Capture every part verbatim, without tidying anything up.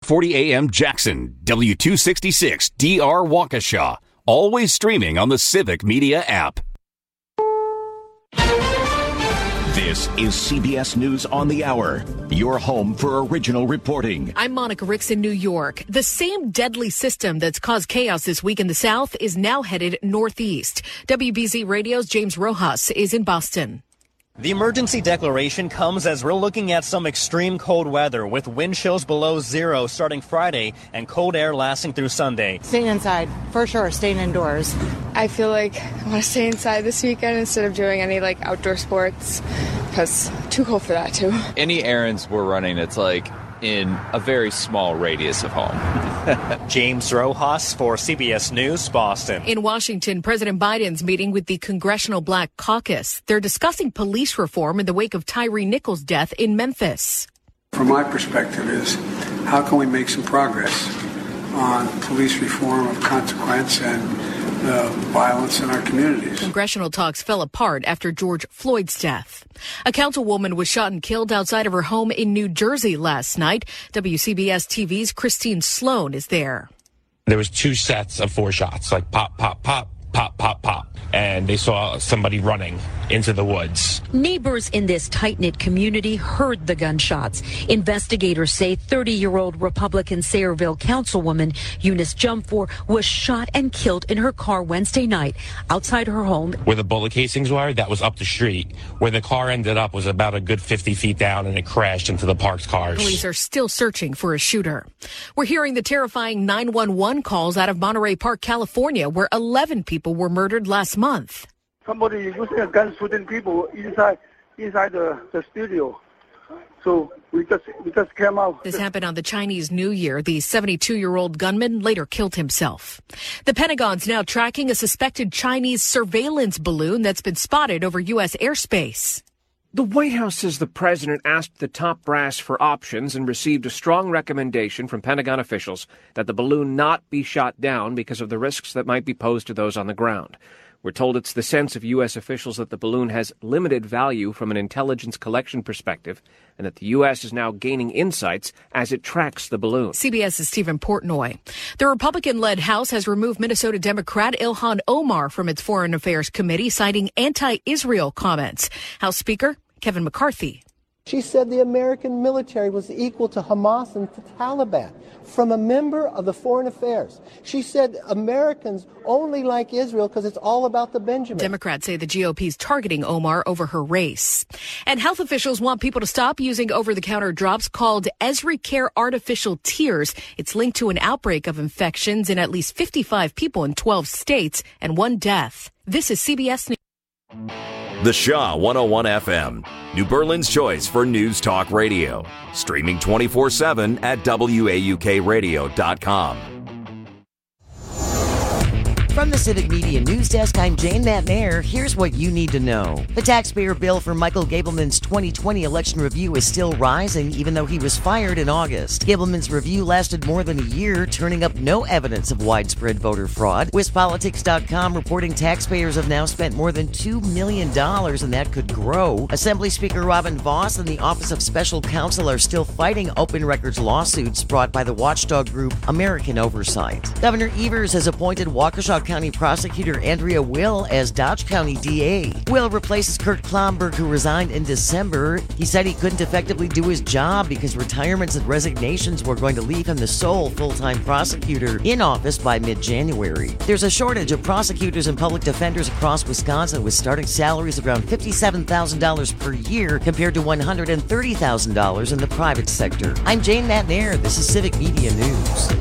forty A M Jackson, W two sixty-six D R Waukesha. Always streaming on the Civic Media app. This is C B S News on the Hour, your home for original reporting. I'm Monica Ricks in New York. The same deadly system that's caused chaos this week in the South is now headed northeast. W B Z Radio's James Rojas is in Boston. The emergency declaration comes as we're looking at some extreme cold weather with wind chills below zero starting Friday and cold air lasting through Sunday. Staying inside, for sure, staying indoors. I feel like I want to stay inside this weekend instead of doing any like outdoor sports because too cold for that too. Any errands we're running, it's like in a very small radius of home. James Rojas for C B S News, Boston. In Washington, President Biden's meeting with the Congressional Black Caucus. They're discussing police reform in the wake of Tyree Nichols' death in Memphis. From my perspective is, how can we make some progress on police reform of consequence and uh, violence in our communities? Congressional talks fell apart after George Floyd's death. A councilwoman was shot and killed outside of her home in New Jersey last night. W C B S T V's Christine Sloan is there. There was two sets of four shots, like pop, pop, pop, pop, pop, pop. And they saw somebody running into the woods. Neighbors in this tight-knit community heard the gunshots. Investigators say thirty-year-old Republican Sayreville councilwoman Eunice Jumfor was shot and killed in her car Wednesday night outside her home. Where the bullet casings were, that was up the street. Where the car ended up was about a good fifty feet down, and it crashed into the parked cars. Police are still searching for a shooter. We're hearing the terrifying nine one one calls out of Monterey Park, California, where eleven people were murdered last month. Somebody using a gun shooting people inside inside the, the studio. So we just we just came out. This happened on the Chinese New Year. The seventy-two-year-old gunman later killed himself. The Pentagon's now tracking a suspected Chinese surveillance balloon that's been spotted over U S airspace. The White House says the president asked the top brass for options and received a strong recommendation from Pentagon officials that the balloon not be shot down because of the risks that might be posed to those on the ground. We're told it's the sense of U S officials that the balloon has limited value from an intelligence collection perspective and that the U S is now gaining insights as it tracks the balloon. CBS's Stephen Portnoy. The Republican-led House has removed Minnesota Democrat Ilhan Omar from its Foreign Affairs Committee, citing anti-Israel comments. House Speaker Kevin McCarthy. She said the American military was equal to Hamas and to Taliban, from a member of the Foreign Affairs. She said Americans only like Israel because it's all about the Benjamin. Democrats say the G O P's targeting Omar over her race. And health officials want people to stop using over-the-counter drops called EzriCare Artificial Tears. It's linked to an outbreak of infections in at least fifty-five people in twelve states and one death. This is C B S News. The Shaw one oh one F M, New Berlin's choice for news talk radio. Streaming twenty-four seven at W A U K radio dot com. From the Civic Media News Desk, I'm Jane McNair. Here's what you need to know. The taxpayer bill for Michael Gableman's twenty twenty election review is still rising, even though he was fired in August. Gableman's review lasted more than a year, turning up no evidence of widespread voter fraud. Wispolitics dot com reporting taxpayers have now spent more than two million dollars, and that could grow. Assembly Speaker Robin Vos and the Office of Special Counsel are still fighting open records lawsuits brought by the watchdog group American Oversight. Governor Evers has appointed Waukesha County Prosecutor Andrea Will as Dodge County D A. Will replaces Kurt Klomberg, who resigned in December. He said he couldn't effectively do his job because retirements and resignations were going to leave him the sole full-time prosecutor in office by mid-January. There's a shortage of prosecutors and public defenders across Wisconsin, with starting salaries around fifty-seven thousand dollars per year compared to one hundred thirty thousand dollars in the private sector. I'm Jane Matnair. This is Civic Media News.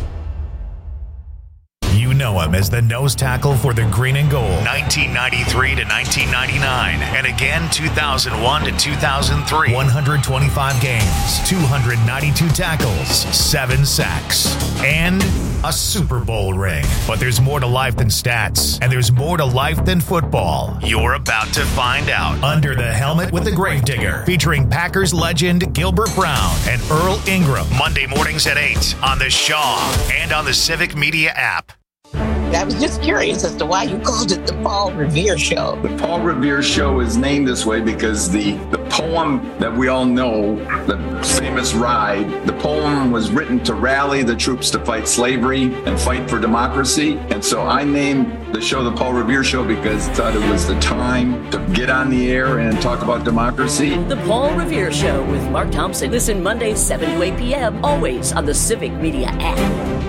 You know him as the nose tackle for the Green and Gold, nineteen ninety-three to nineteen ninety-nine, and again two thousand one to two thousand three. one hundred twenty-five games, two hundred ninety-two tackles, seven sacks, and a Super Bowl ring. But there's more to life than stats, and there's more to life than football. You're about to find out. Under the Helmet with the Gravedigger, featuring Packers legend Gilbert Brown and Earl Ingram. Monday mornings at eight on the Shaw and on the Civic Media app. I was just curious as to why you called it the Paul Revere Show. The Paul Revere Show is named this way because the, the poem that we all know, the famous Ride, the poem was written to rally the troops to fight slavery and fight for democracy. And so I named the show the Paul Revere Show because I thought it was the time to get on the air and talk about democracy. The Paul Revere Show with Mark Thompson. Listen Mondays, seven to eight p.m., always on the Civic Media app.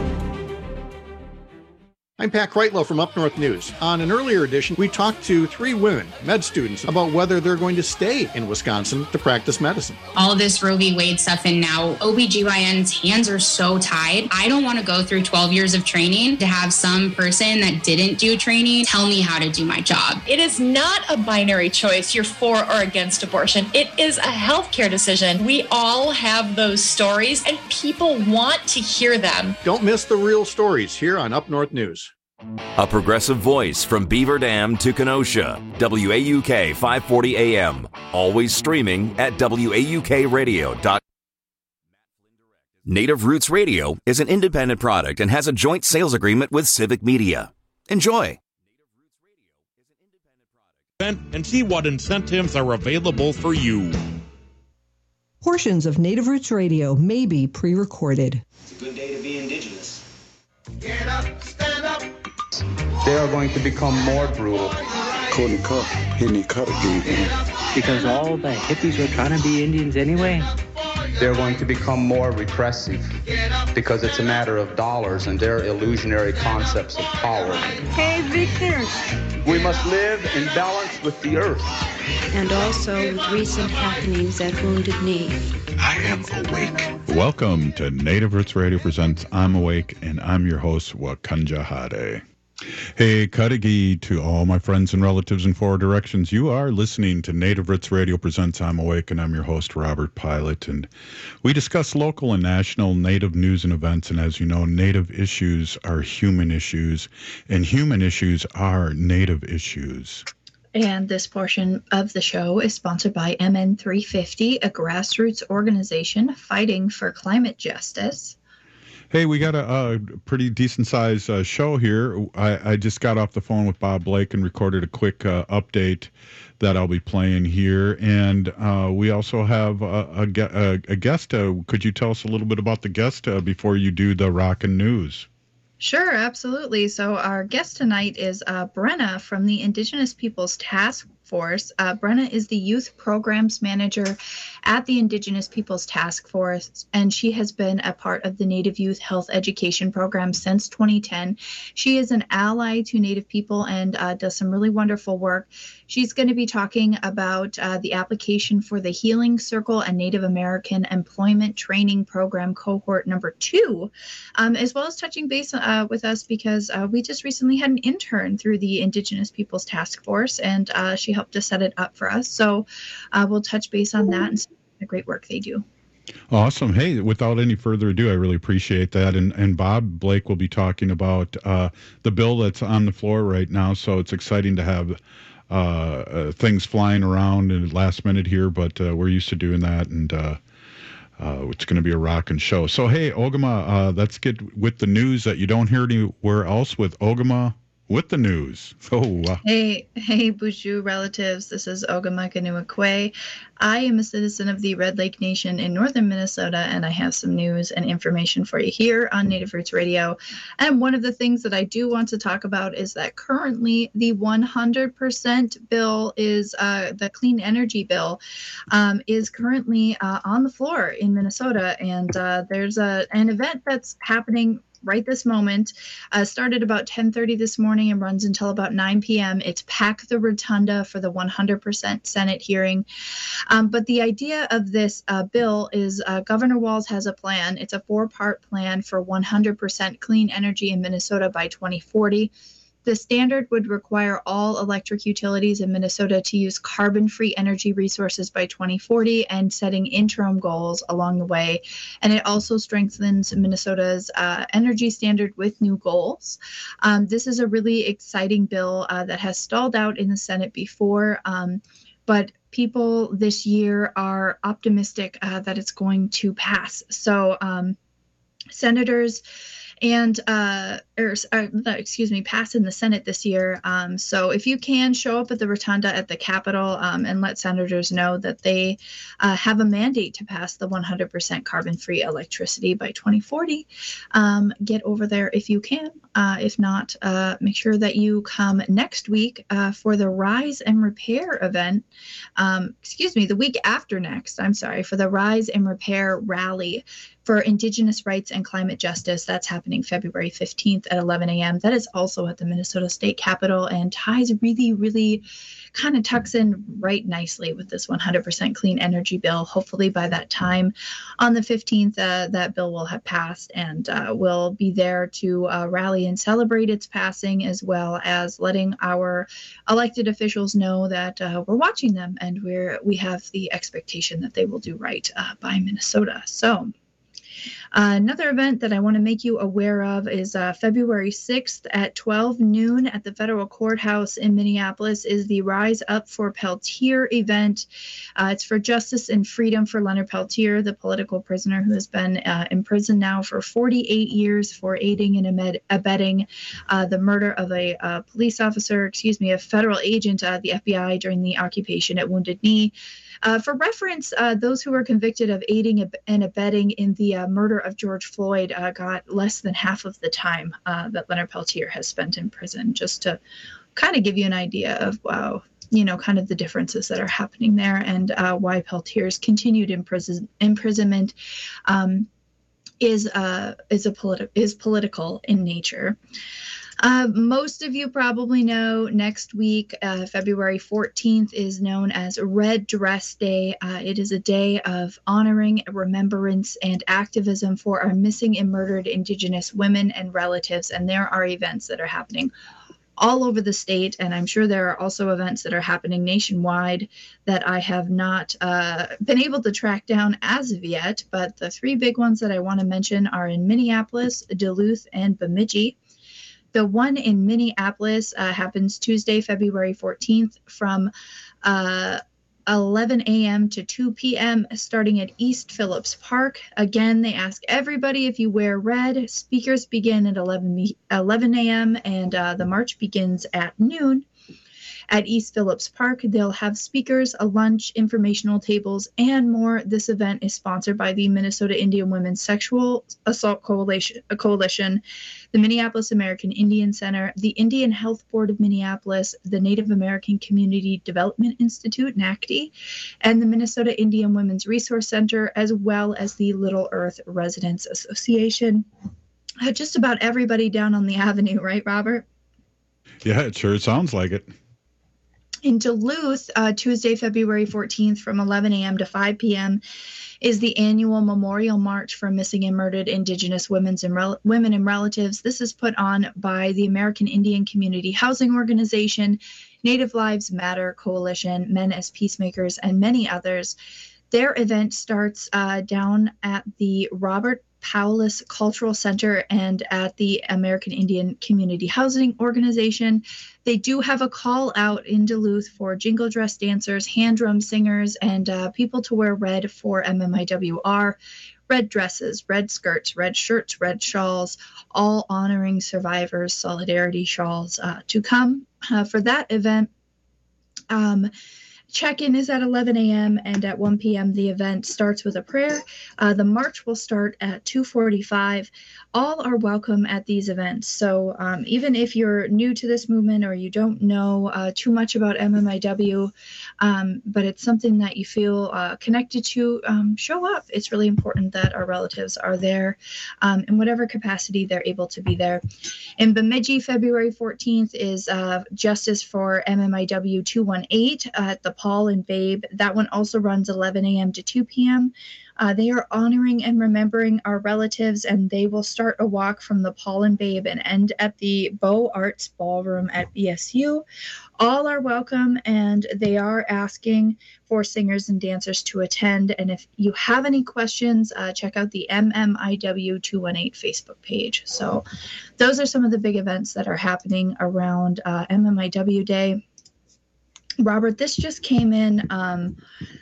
I'm Pat Kreitlow from Up North News. On an earlier edition, we talked to three women, med students, about whether they're going to stay in Wisconsin to practice medicine. All this Roe v. Wade stuff, and now O B G Y N's hands are so tied. I don't want to go through twelve years of training to have some person that didn't do training tell me how to do my job. It is not a binary choice, you're for or against abortion. It is a healthcare decision. We all have those stories, and people want to hear them. Don't miss the real stories here on Up North News. A progressive voice from Beaver Dam to Kenosha. W A U K five forty A M. Always streaming at W A U K radio dot com. Native Roots Radio is an independent product and has a joint sales agreement with Civic Media. Enjoy. And see what incentives are available for you. Portions of Native Roots Radio may be pre-recorded. It's a good day to be indigenous. Get up, stand up. They are going to become more brutal. Courtney Cup, Henny Cutter gave him. Because all the hippies were trying to be Indians anyway. They're going to become more repressive because it's a matter of dollars and their illusionary concepts of power. Hey, Victor. We must live in balance with the earth. And also with recent happenings at Wounded Knee. I am awake. Welcome to Native Roots Radio presents I'm Awake, and I'm your host, Wakanja Hade. Hey, Kadagi to all my friends and relatives in four directions. You are listening to Native Roots Radio presents I'm Awake, and I'm your host, Robert Pilot. And we discuss local and national Native news and events. And as you know, Native issues are human issues, and human issues are Native issues. And this portion of the show is sponsored by M N three fifty, a grassroots organization fighting for climate justice. Hey, we got a, a pretty decent-sized uh, show here. I, I just got off the phone with Bob Blake and recorded a quick uh, update that I'll be playing here. And uh, we also have a, a, a guest. Uh, could you tell us a little bit about the guest uh, before you do the Rockin' News? Sure, absolutely. So our guest tonight is uh, Brenna from the Indigenous Peoples Task Force. Uh, Brenna is the Youth Programs Manager at the Indigenous Peoples Task Force, and she has been a part of the Native Youth Health Education Program since twenty ten. She is an ally to Native people and uh, does some really wonderful work. She's going to be talking about uh, the application for the Healing Circle and Native American Employment Training Program cohort number two, um, as well as touching base uh, with us because uh, we just recently had an intern through the Indigenous Peoples Task Force, and uh, she helped to set it up for us. So uh, we'll touch base on that and see the great work they do. Awesome. Hey, without any further ado, I really appreciate that. And and Bob Blake will be talking about uh, the bill that's on the floor right now. So it's exciting to have uh, uh, things flying around in the last minute here, but uh, we're used to doing that. And uh, uh, it's going to be a rockin' show. So, hey, Ogama, uh, let's get with the news that you don't hear anywhere else with Ogama with the news. Oh, uh, hey, hey, Bushu relatives. This is Ogama Kanuakwe. I am a citizen of the Red Lake Nation in northern Minnesota, and I have some news and information for you here on Native Roots Radio. And one of the things that I do want to talk about is that currently the one hundred percent bill is uh, the clean energy bill um, is currently uh, on the floor in Minnesota, and uh, there's a an event that's happening right this moment. Uh, started about ten thirty this morning and runs until about nine p.m. It's Pack the Rotunda for the one hundred percent Senate hearing. Um, but the idea of this uh, bill is uh, Governor Walz has a plan. It's a four-part plan for one hundred percent clean energy in Minnesota by twenty forty. The standard would require all electric utilities in Minnesota to use carbon-free energy resources by twenty forty and setting interim goals along the way. And it also strengthens Minnesota's uh, energy standard with new goals. Um, this is a really exciting bill uh, that has stalled out in the Senate before, um, but people this year are optimistic uh, that it's going to pass. So um, senators and uh, or uh, excuse me, pass in the Senate this year. Um, so if you can, show up at the rotunda at the Capitol um, and let senators know that they uh, have a mandate to pass the one hundred percent carbon-free electricity by twenty forty. Um, get over there if you can. Uh, if not, uh, make sure that you come next week uh, for the Rise and Repair event. Um, excuse me, the week after next, I'm sorry, for the Rise and Repair rally for Indigenous rights and climate justice. That's happening February fifteenth at eleven a.m. That is also at the Minnesota State Capitol and ties really, really kind of tucks in right nicely with this one hundred percent clean energy bill. Hopefully by that time on the fifteenth, uh, that bill will have passed, and uh, we'll be there to uh, rally and celebrate its passing, as well as letting our elected officials know that uh, we're watching them and we're we have the expectation that they will do right uh, by Minnesota. So Uh, another event that I want to make you aware of is uh, February sixth at twelve noon at the federal courthouse in Minneapolis is the Rise Up for Peltier event. Uh, it's for justice and freedom for Leonard Peltier, the political prisoner who has been uh, in prison now for forty-eight years for aiding and amed- abetting uh, the murder of a uh, police officer, excuse me, a federal agent, uh, the F B I, during the occupation at Wounded Knee. Uh, for reference, uh, those who were convicted of aiding and abetting in the uh, murder of George Floyd uh, got less than half of the time uh, that Leonard Peltier has spent in prison, just to kind of give you an idea of, wow, you know, kind of the differences that are happening there, and uh, why Peltier's continued imprison- imprisonment um, is uh, is a politi- is political in nature. Uh, most of you probably know next week, uh, February fourteenth, is known as Red Dress Day. Uh, it is a day of honoring, remembrance, and activism for our missing and murdered Indigenous women and relatives. And there are events that are happening all over the state. And I'm sure there are also events that are happening nationwide that I have not uh, been able to track down as of yet. But the three big ones that I want to mention are in Minneapolis, Duluth, and Bemidji. The one in Minneapolis uh, happens Tuesday, February fourteenth from uh, eleven a.m. to two p.m. starting at East Phillips Park. Again, they ask everybody if you wear red. Speakers begin at eleven a.m. and uh, the march begins at noon. At East Phillips Park, they'll have speakers, a lunch, informational tables, and more. This event is sponsored by the Minnesota Indian Women's Sexual Assault Coalition, Coalition, the Minneapolis American Indian Center, the Indian Health Board of Minneapolis, the Native American Community Development Institute, N A C D, and the Minnesota Indian Women's Resource Center, as well as the Little Earth Residents Association. Uh, just about everybody down on the avenue, right, Robert? Yeah, it sure sounds like it. In Duluth, uh, Tuesday, February fourteenth from eleven a.m. to five p.m. is the annual Memorial March for Missing and Murdered Indigenous Women's and Rel- Women and Relatives. This is put on by the American Indian Community Housing Organization, Native Lives Matter Coalition, Men as Peacemakers, and many others. Their event starts uh, down at the Robert Powless Cultural Center and at the American Indian Community Housing Organization. They do have a call out in Duluth for jingle dress dancers, hand drum singers, and uh, people to wear red for M M I W R. Red dresses, red skirts, red shirts, red shawls, all honoring survivors, solidarity shawls uh, to come uh, for that event. Um, Check-in is at eleven a.m. and at one p.m. the event starts with a prayer. Uh, the march will start at two forty-five. All are welcome at these events. So um, even if you're new to this movement or you don't know uh, too much about M M I W, um, but it's something that you feel uh, connected to, um, show up. It's really important that our relatives are there um, in whatever capacity they're able to be there. In Bemidji, February fourteenth is uh, Justice for M M I W two eighteen at the Paul and Babe. That one also runs eleven a.m. to two p.m. Uh, they are honoring and remembering our relatives, and they will start a walk from the Paul and Babe and end at the Beaux Arts Ballroom at B S U. All are welcome, and they are asking for singers and dancers to attend. And if you have any questions, uh, check out the M M I W two eighteen Facebook page. So those are some of the big events that are happening around uh, M M I W Day. Robert, this just came in um,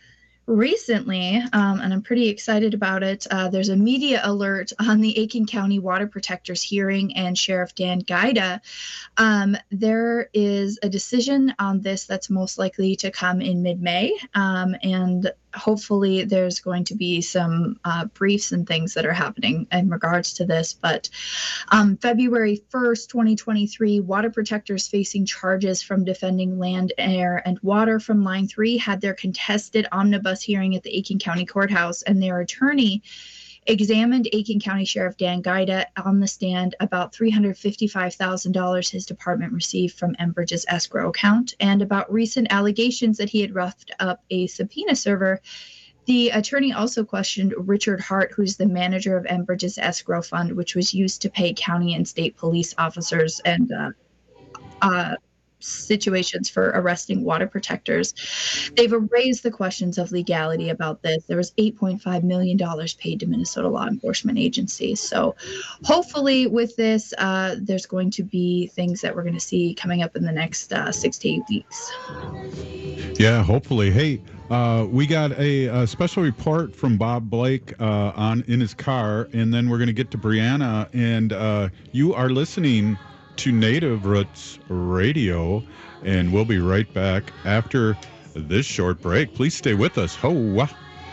recently, um, and I'm pretty excited about it, uh, there's a media alert on the Aiken County Water Protectors hearing and Sheriff Dan Gaida. Um, there is a decision on this that's most likely to come in mid-May, um, and hopefully there's going to be some uh, briefs and things that are happening in regards to this. But um, February first, twenty twenty-three, water protectors facing charges from defending land, air, and water from Line three had their contested omnibus hearing at the Aiken County Courthouse, and their attorney examined Aiken County Sheriff Dan Gaida on the stand about three hundred fifty-five thousand dollars his department received from Enbridge's escrow account and about recent allegations that he had roughed up a subpoena server. The attorney also questioned Richard Hart, who's the manager of Enbridge's escrow fund, which was used to pay county and state police officers and uh, uh, situations for arresting water protectors. They've raised the questions of legality about this. There was eight point five million dollars paid to Minnesota law enforcement agencies. So hopefully with this, uh, there's going to be things that we're going to see coming up in the next uh, six to eight weeks. Yeah, hopefully. Hey, uh, we got a, a special report from Bob Blake uh, on in his car, and then we're going to get to Brianna, and uh, you are listening to Native Roots Radio, and we'll be right back after this short break. Please stay with us. Ho!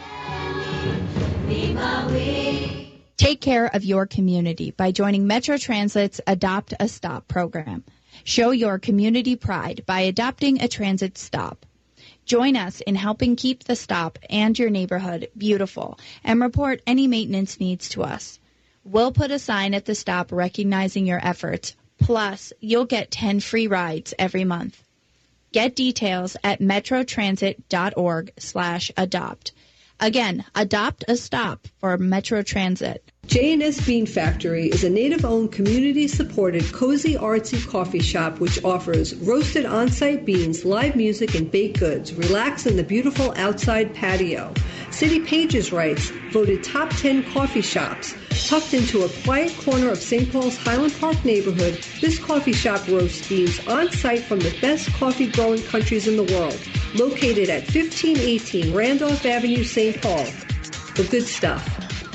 Take care of your community by joining Metro Transit's Adopt a Stop program. Show your community pride by adopting a transit stop. Join us in helping keep the stop and your neighborhood beautiful, and report any maintenance needs to us. We'll put a sign at the stop recognizing your efforts. Plus, you'll get ten free rides every month. Get details at metrotransit.org slash adopt. Again, adopt a stop for Metro Transit. J and S Bean Factory is a native-owned, community-supported, cozy, artsy coffee shop which offers roasted on-site beans, live music, and baked goods. Relax in the beautiful outside patio. City Pages writes, voted top ten coffee shops. Tucked into a quiet corner of Saint Paul's Highland Park neighborhood, this coffee shop roasts beans on-site from the best coffee-growing countries in the world. Located at fifteen eighteen Randolph Avenue, Saint Paul. The good stuff.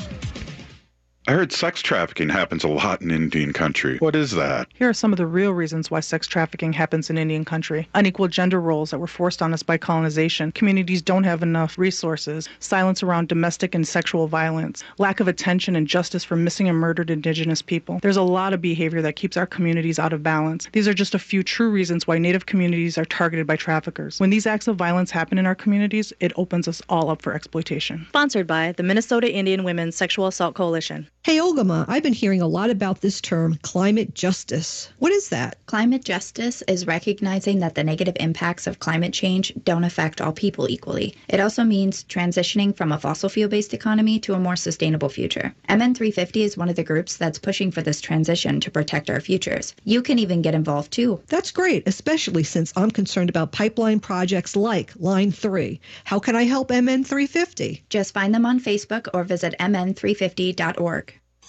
I heard sex trafficking happens a lot in Indian country. What is that? Here are some of the real reasons why sex trafficking happens in Indian country. Unequal gender roles that were forced on us by colonization. Communities don't have enough resources. Silence around domestic and sexual violence. Lack of attention and justice for missing and murdered Indigenous people. There's a lot of behavior that keeps our communities out of balance. These are just a few true reasons why Native communities are targeted by traffickers. When these acts of violence happen in our communities, it opens us all up for exploitation. Sponsored by the Minnesota Indian Women's Sexual Assault Coalition. Hey, Ogama, I've been hearing a lot about this term, climate justice. What is that? Climate justice is recognizing that the negative impacts of climate change don't affect all people equally. It also means transitioning from a fossil fuel-based economy to a more sustainable future. M N three fifty is one of the groups that's pushing for this transition to protect our futures. You can even get involved too. That's great, especially since I'm concerned about pipeline projects like Line three. How can I help M N three fifty? Just find them on Facebook or visit m n three fifty dot org.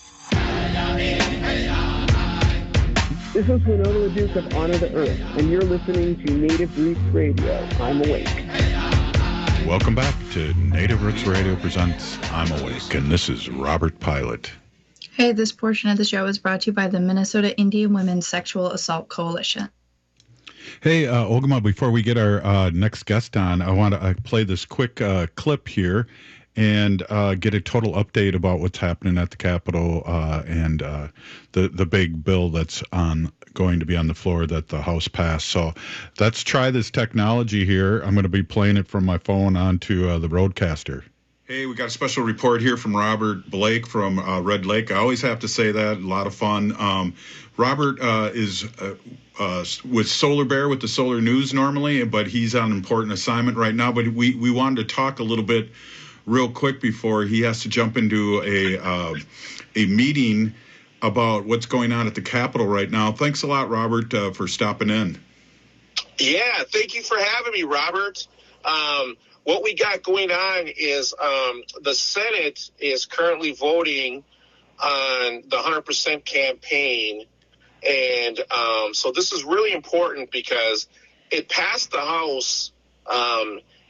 This is Winona LaDuke of Honor the Earth, and you're listening to Native Roots Radio. I'm Awake. Welcome back to Native Roots Radio presents I'm Awake, and this is Robert Pilot. Hey, this portion of the show is brought to you by the Minnesota Indian Women's Sexual Assault Coalition. Hey, uh, Ogama, before we get our uh, next guest on, I want to uh, play this quick uh, clip here and uh, get a total update about what's happening at the Capitol uh, and uh, the the big bill that's on going to be on the floor that the House passed. So let's try this technology here. I'm going to be playing it from my phone onto uh, the Roadcaster. Hey, we got a special report here from Robert Blake from uh, Red Lake. I always have to say that. A lot of fun. Um, Robert uh, is uh, uh, with Solar Bear with the Solar News normally, but he's on an important assignment right now. But we, we wanted to talk a little bit real quick before he has to jump into a uh, a meeting about what's going on at the Capitol right now. Thanks a lot, Robert, uh, for stopping in. Yeah, thank you for having me, Robert. Um, what we got going on is um, the Senate is currently voting on the one hundred percent campaign. And um, so this is really important because it passed the House um,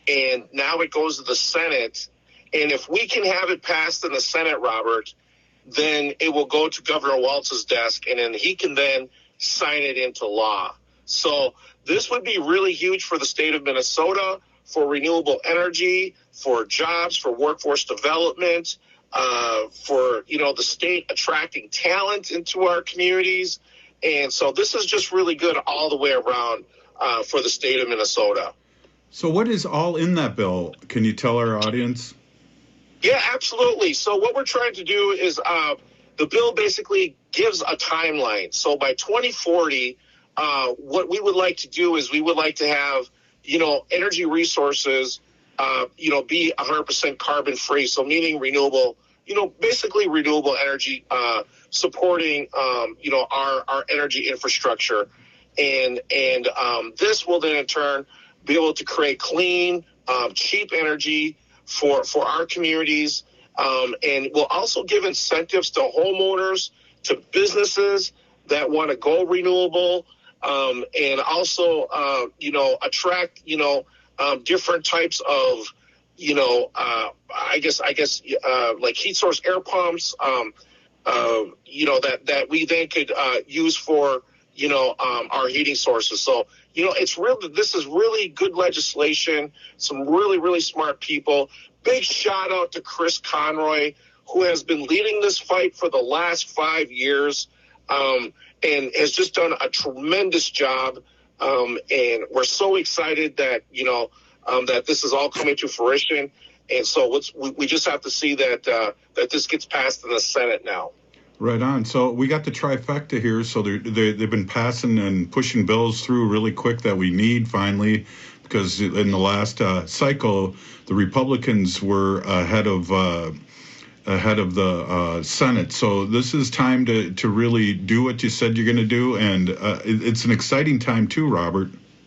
and now it goes to the Senate. And if we can have it passed in the Senate, Robert, then it will go to Governor Walz's desk, and then he can then sign it into law. So this would be really huge for the state of Minnesota, for renewable energy, for jobs, for workforce development, uh, for, you know, the state attracting talent into our communities. And so this is just really good all the way around uh, for the state of Minnesota. So what is all in that bill? Can you tell our audience? Yeah, absolutely. So what we're trying to do is uh, the bill basically gives a timeline. So by twenty forty, uh, what we would like to do is we would like to have, you know, energy resources, uh, you know, be one hundred percent carbon free. So meaning renewable, you know, basically renewable energy uh, supporting, um, you know, our, our energy infrastructure. And, and um, this will then in turn be able to create clean, um, cheap energy for for our communities, um, and will also give incentives to homeowners, to businesses that want to go renewable, um, and also, uh, you know, attract, you know, um, different types of, you know, uh, I guess, I guess, uh, like heat source air pumps, um, uh, you know, that, that we then could uh, use for, you know, um, our heating sources. So, you know, it's real. This is really good legislation. Some really, really smart people. Big shout out to Chris Conroy, who has been leading this fight for the last five years um, and has just done a tremendous job. Um, and we're so excited that, you know, um, that this is all coming to fruition. And so what's, we, we just have to see that uh, that this gets passed in the Senate now. Right on. So we got the trifecta here. So they they've been passing and pushing bills through really quick that we need finally, because in the last uh, cycle, the Republicans were ahead of uh, ahead of the uh, Senate. So this is time to, to really do what you said you're going to do. And uh, it, it's an exciting time too, Robert.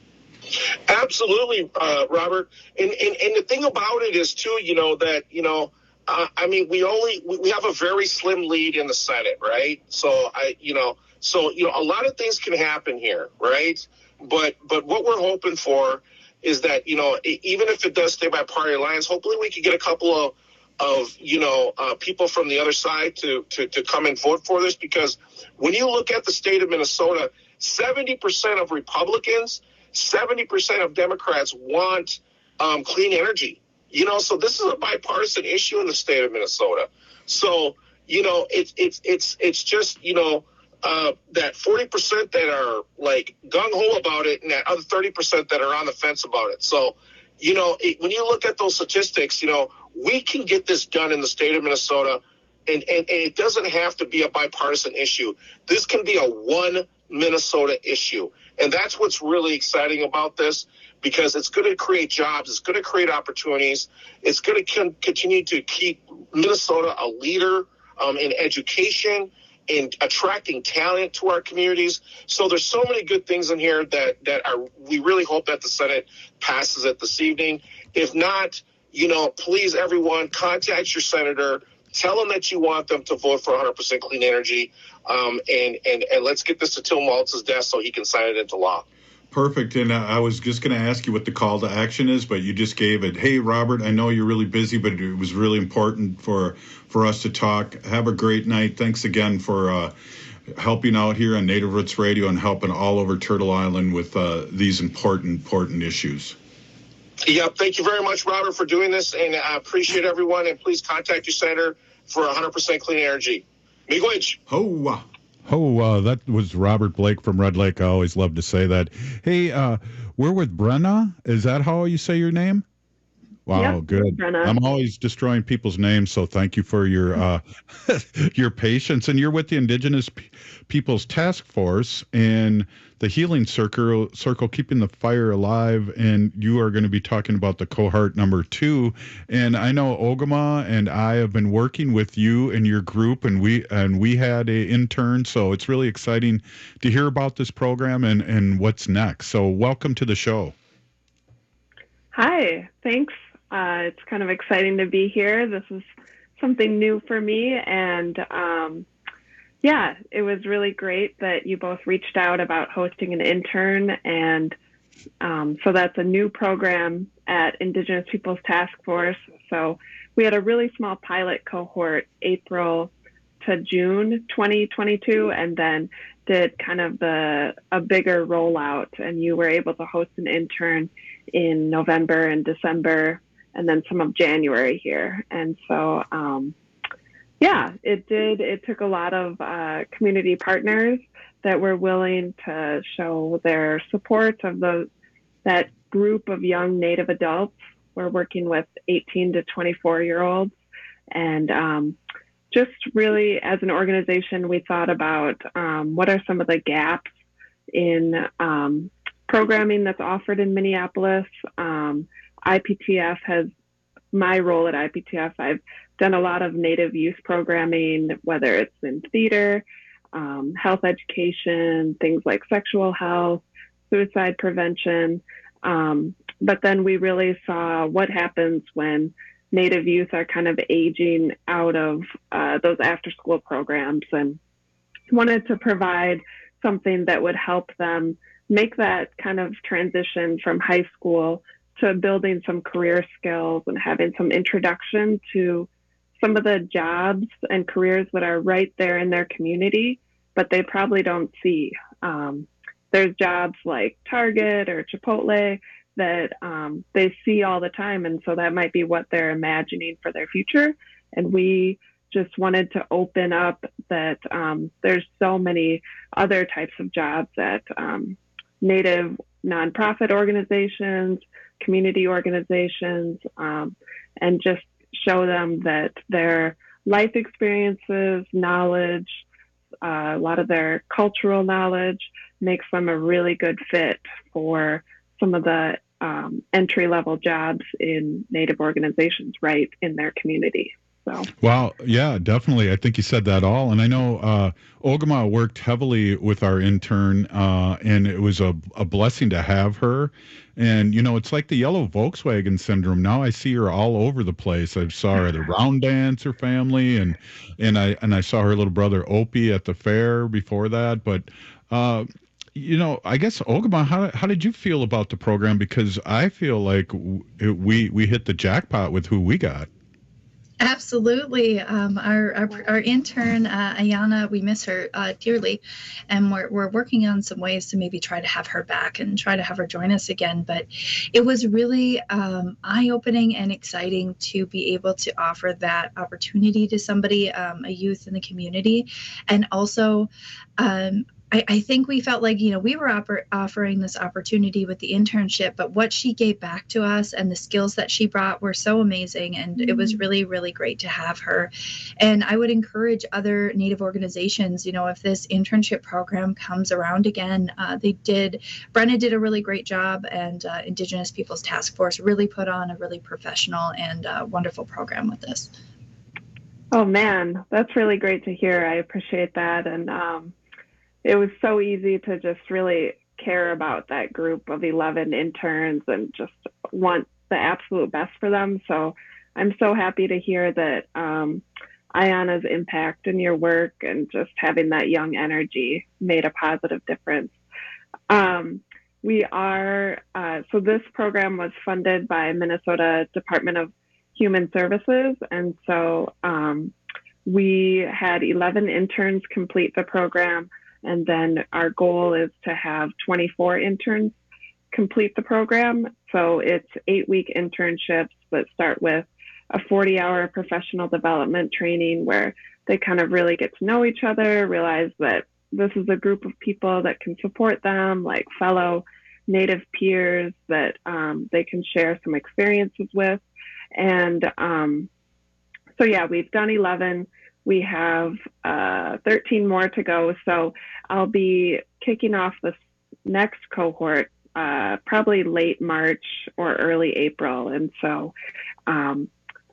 Absolutely, uh, Robert. And, and, and the thing about it is too, you know, that, you know, Uh, I mean, we only we have a very slim lead in the Senate, right? So I, you know, so you know, a lot of things can happen here, right? But but what we're hoping for is that, you know, even if it does stay by party lines, hopefully we could get a couple of of you know uh, people from the other side to to to come and vote for this, because when you look at the state of Minnesota, seventy percent of Republicans, seventy percent of Democrats want um, clean energy. You know, so this is a bipartisan issue in the state of Minnesota. So, you know, it's it's it's it's just, you know, uh, that forty percent that are like gung ho about it, and that other thirty percent that are on the fence about it. So, you know, it, when you look at those statistics, you know, we can get this done in the state of Minnesota, and, and, and it doesn't have to be a bipartisan issue. This can be a one Minnesota issue, and that's what's really exciting about this. Because it's going to create jobs, it's going to create opportunities, it's going to con- continue to keep Minnesota a leader um, in education and attracting talent to our communities. So there's so many good things in here that that are. We really hope that the Senate passes it this evening. If not, you know, please everyone contact your senator, tell them that you want them to vote for one hundred percent clean energy, um, and and and let's get this to Tim Walz's desk so he can sign it into law. Perfect. And I was just going to ask you what the call to action is, but you just gave it. Hey, Robert, I know you're really busy, but it was really important for for us to talk. Have a great night. Thanks again for uh, helping out here on Native Roots Radio and helping all over Turtle Island with uh, these important, important issues. Yeah, thank you very much, Robert, for doing this, and I appreciate everyone. And please contact your senator for one hundred percent clean energy. Miigwech. Ho. Oh, uh, that was Robert Blake from Red Lake. I always love to say that. Hey, uh, we're with Brenna. Is that how you say your name? Wow, yep, good. Brenna. I'm always destroying people's names, so thank you for your uh, your patience. And you're with the Indigenous P- Peoples Task Force and the Healing Circle, Circle, Keeping the Fire Alive. And you are going to be talking about the cohort number two. And I know Ogama and I have been working with you and your group, and we and we had an intern. So it's really exciting to hear about this program and, and what's next. So welcome to the show. Hi, thanks. Uh, it's kind of exciting to be here. This is something new for me. And um, yeah, it was really great that you both reached out about hosting an intern. And um, so that's a new program at Indigenous Peoples Task Force. So we had a really small pilot cohort, April to June twenty twenty-two, and then did kind of the a bigger rollout. And you were able to host an intern in November and December, and then some of January here. And so, um, yeah, it did. It took a lot of uh, community partners that were willing to show their support of the that group of young Native adults. We're working with eighteen to twenty-four year olds, and um, just really as an organization, we thought about um, what are some of the gaps in um, programming that's offered in Minneapolis. Um, I P T F has my role at I P T F. I've done a lot of Native youth programming, whether it's in theater, um, health education, things like sexual health, suicide prevention. Um, but then we really saw what happens when Native youth are kind of aging out of uh, those after-school programs, and wanted to provide something that would help them make that kind of transition from high school to building some career skills and having some introduction to some of the jobs and careers that are right there in their community, but they probably don't see. Um, there's jobs like Target or Chipotle that um, they see all the time. And so that might be what they're imagining for their future. And we just wanted to open up that um, there's so many other types of jobs at um, Native nonprofit organizations, community organizations, um, and just show them that their life experiences, knowledge, uh, a lot of their cultural knowledge makes them a really good fit for some of the um, entry-level jobs in Native organizations right in their community. So. Wow. Yeah, definitely. I think you said that all. And I know uh, Ogama worked heavily with our intern, uh, and it was a, a blessing to have her. And, you know, it's like the yellow Volkswagen syndrome. Now I see her all over the place. I saw her at the Round Dancer family, and and I and I saw her little brother Opie at the fair before that. But, uh, you know, I guess, Ogama, how, how did you feel about the program? Because I feel like we, we hit the jackpot with who we got. Absolutely. Um, our, our our intern, uh, Ayana, we miss her uh, dearly, and we're we're working on some ways to maybe try to have her back and try to have her join us again. But it was really um, eye-opening and exciting to be able to offer that opportunity to somebody, um, a youth in the community, and also. Um, I, I think we felt like, you know, we were oper- offering this opportunity with the internship, but what she gave back to us and the skills that she brought were so amazing. And mm-hmm. it was really, really great to have her. And I would encourage other Native organizations, you know, if this internship program comes around again, uh, they did, Brenna did a really great job, and uh, Indigenous Peoples Task Force really put on a really professional and uh, wonderful program with this. Oh, man, that's really great to hear. I appreciate that. And, um, it was so easy to just really care about that group of eleven interns and just want the absolute best for them. So I'm so happy to hear that um, Ayana's impact in your work and just having that young energy made a positive difference. Um, we are, uh, so this program was funded by Minnesota Department of Human Services. And so um, we had eleven interns complete the program. And then our goal is to have twenty-four interns complete the program. So it's eight week internships that start with a forty hour professional development training where they kind of really get to know each other, realize that this is a group of people that can support them, like fellow Native peers that um, they can share some experiences with. And um, so, yeah, we've done eleven. We have uh, thirteen more to go. So I'll be kicking off this next cohort uh, probably late March or early April. And so um,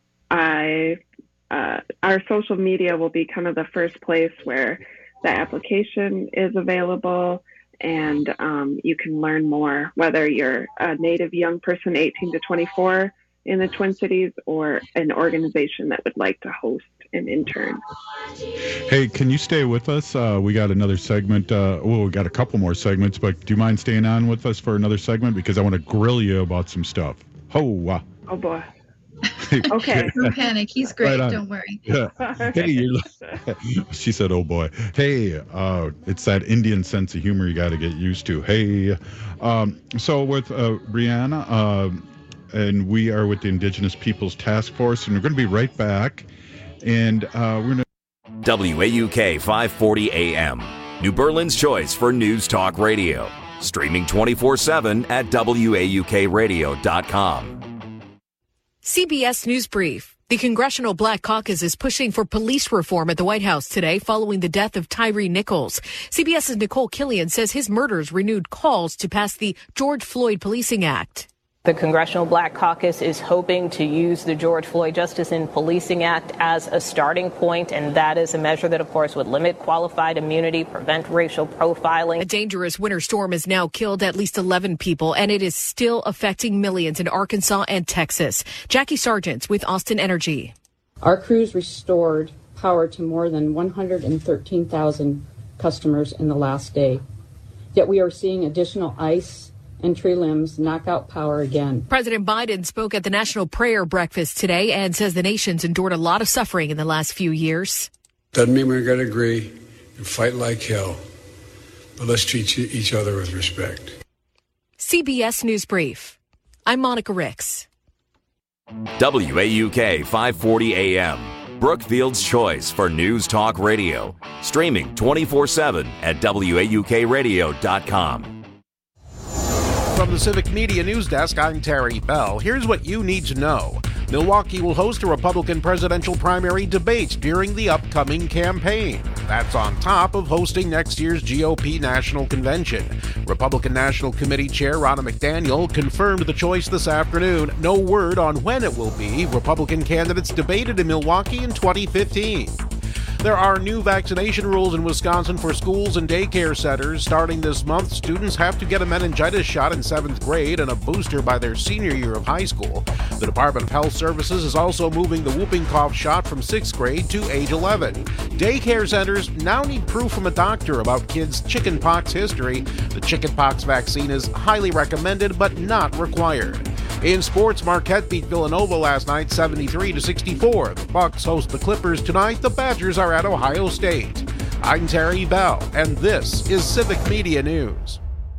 I, uh, our social media will be kind of the first place where the application is available, and um, you can learn more, whether you're a Native young person, eighteen to twenty-four in the Twin Cities, or an organization that would like to host an intern. Hey, can you stay with us? Uh, we got another segment. Uh, well, we got a couple more segments, but do you mind staying on with us for another segment? Because I want to grill you about some stuff. Ho. Uh, Oh boy. Okay. Don't panic. He's great. Right on. Don't worry. Yeah. Hey, you're, she said, "Oh boy." Hey, uh, it's that Indian sense of humor you got to get used to. Hey, um, so with uh, Brianna, uh, and we are with the Indigenous Peoples Task Force, and we're going to be right back, and uh, we're going to. W A U K five forty A M, New Berlin's choice for news talk radio. Streaming twenty-four seven at W A U K radio dot com. C B S News Brief. The Congressional Black Caucus is pushing for police reform at the White House today following the death of Tyree Nichols. CBS's Nicole Killian says his murders renewed calls to pass the George Floyd Policing Act. The Congressional Black Caucus is hoping to use the George Floyd Justice in Policing Act as a starting point, and that is a measure that, of course, would limit qualified immunity, prevent racial profiling. A dangerous winter storm has now killed at least eleven people, and it is still affecting millions in Arkansas and Texas. Jackie Sargent with Austin Energy. Our crews restored power to more than one hundred thirteen thousand customers in the last day. Yet we are seeing additional ice and tree limbs knock out power again. President Biden spoke at the National Prayer Breakfast today and says the nation's endured a lot of suffering in the last few years. Doesn't mean we're going to agree and fight like hell, but let's treat each other with respect. C B S News Brief. I'm Monica Ricks. W A U K five forty A M, Brookfield's choice for news talk radio. Streaming twenty-four seven at W A U K radio dot com. From the Civic Media News Desk, I'm Terry Bell. Here's what you need to know. Milwaukee will host a Republican presidential primary debate during the upcoming campaign. That's on top of hosting next year's G O P National Convention. Republican National Committee Chair Ronna McDaniel confirmed the choice this afternoon. No word on when it will be. Republican candidates debated in Milwaukee in twenty fifteen. There are new vaccination rules in Wisconsin for schools and daycare centers. Starting this month, students have to get a meningitis shot in seventh grade and a booster by their senior year of high school. The Department of Health Services is also moving the whooping cough shot from sixth grade to age eleven. Daycare centers now need proof from a doctor about kids' chickenpox history. The chickenpox vaccine is highly recommended but not required. In sports, Marquette beat Villanova last night seventy-three to sixty-four. The Bucks host the Clippers tonight. The Badgers are at Ohio State. I'm Terry Bell, and this is Civic Media News.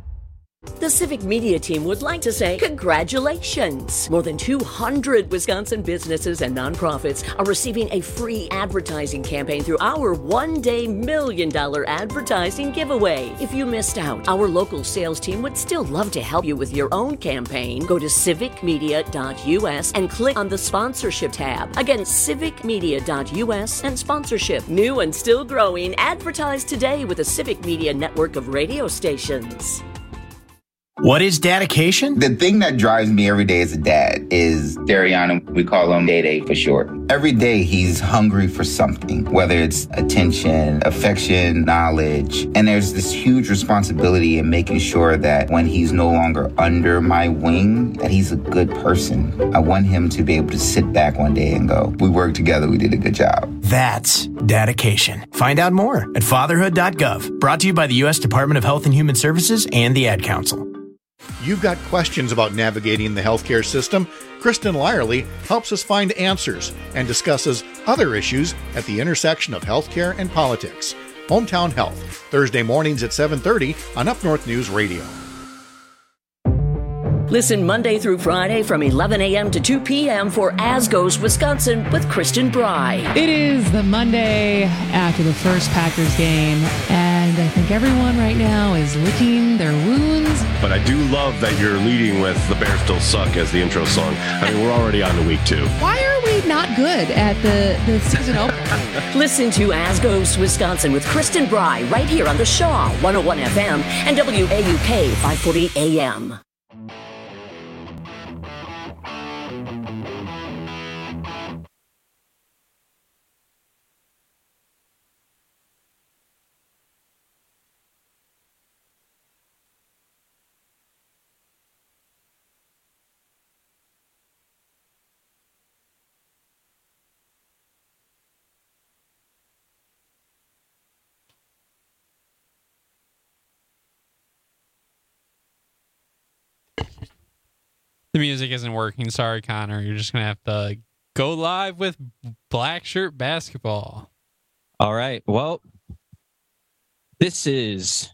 The Civic Media team would like to say congratulations. More than two hundred Wisconsin businesses and nonprofits are receiving a free advertising campaign through our one-day million dollar advertising giveaway. If you missed out, our local sales team would still love to help you with your own campaign. Go to civic media dot U S and click on the sponsorship tab. Again, civic media dot U S and sponsorship. New and still growing. Advertise today with the Civic Media network of radio stations. What is dedication? The thing that drives me every day as a dad is Dariana. We call him Day Day for short. Every day he's hungry for something, whether it's attention, affection, knowledge. And there's this huge responsibility in making sure that when he's no longer under my wing, that he's a good person. I want him to be able to sit back one day and go, we worked together, we did a good job. That's dedication. Find out more at fatherhood dot gov. Brought to you by the U S Department of Health and Human Services and the Ad Council. You've got questions about navigating the healthcare system? Kristen Lyerly helps us find answers and discusses other issues at the intersection of healthcare and politics. Hometown Health, Thursday mornings at seven thirty on Up North News Radio. Listen Monday through Friday from eleven a.m. to two p.m. for As Goes Wisconsin with Kristen Bry. It is the Monday after the first Packers game, and I think everyone right now is licking their wounds. But I do love that you're leading with The Bears Still Suck as the intro song. I mean, we're already on to week two. Why are we not good at the, the season opener? Listen to As Goes Wisconsin with Kristen Bry right here on the Shaw one oh one F M and W A U K five forty A M. The music isn't working. Sorry, Connor. You're just going to have to go live with Black Shirt Basketball. All right. Well, this is